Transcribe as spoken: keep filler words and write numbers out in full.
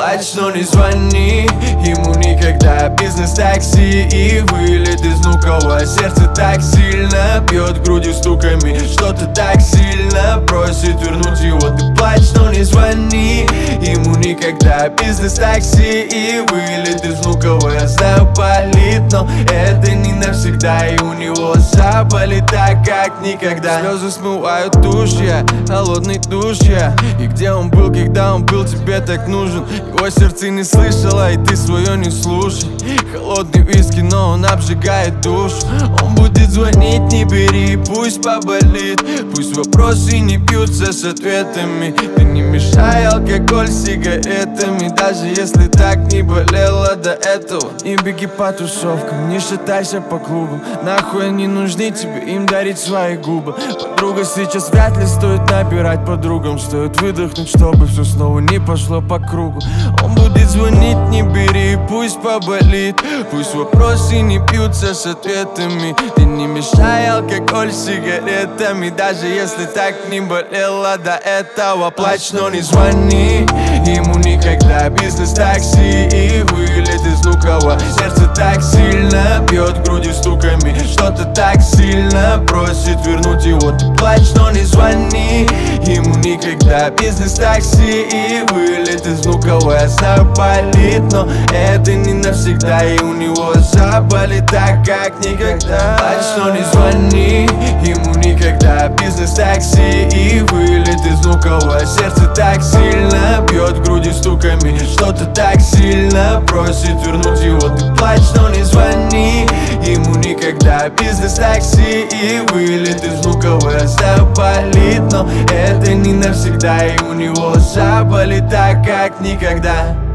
Плачь, но не звони ему никогда. Бизнес-такси и вылет из Внуково. Сердце так сильно бьет грудью стуками, что-то так сильно просит вернуть его. Ты плачь, но не звони ему никогда. Бизнес-такси и вылет из Внуково. Я знаю, болит, но это не навсегда. И у него заболит так, как никогда. Слезы смывают душ, я холодный душ, я. И где он был, когда он был тебе так нужен? Его сердце не слышало, и ты свое не слушай. Холодный виски, но он обжигает душу. Он будет звонить, не бери, пусть поболит. Пусть вопросы не бьются с ответами. Ты не мешай алкоголь с сигаретами. Даже если так не болело до этого. Не беги по тусовкам, не шатайся по клубам. Нахуй они нужны тебе, им дарить свои губы. Подруга, сейчас вряд ли стоит набирать подругам. Стоит выдохнуть, чтобы все снова не пошло по кругу. Он будет звонить, не бери, пусть поболит. Пусть вопросы не бьются с ответами. Ты не мешай алкоголь с сигаретами. Даже если так не болело до этого. Плачь, но не звони ему никогда. Бизнес-такси и вылет из Внуково. Сердце так сильно бьет грудью стуками, что-то так сильно просит вернуть его. Ты плачь, но не звони ему никогда. Бизнес-такси и вылет из Внуково. Я знаю, болит, но это не навсегда. И у него заболит так, как никогда. Плачь, но не звони ему никогда. Бизнес-такси и вылет из Внуково. Сердце так сильно бьет грудью стуками, что-то так сильно просит вернуть его. Ты плачь, но не звони ему никогда. Бизнес-такси и вылет из Внуково. Я знаю, болит, но это не навсегда. И у него заболит так, как никогда.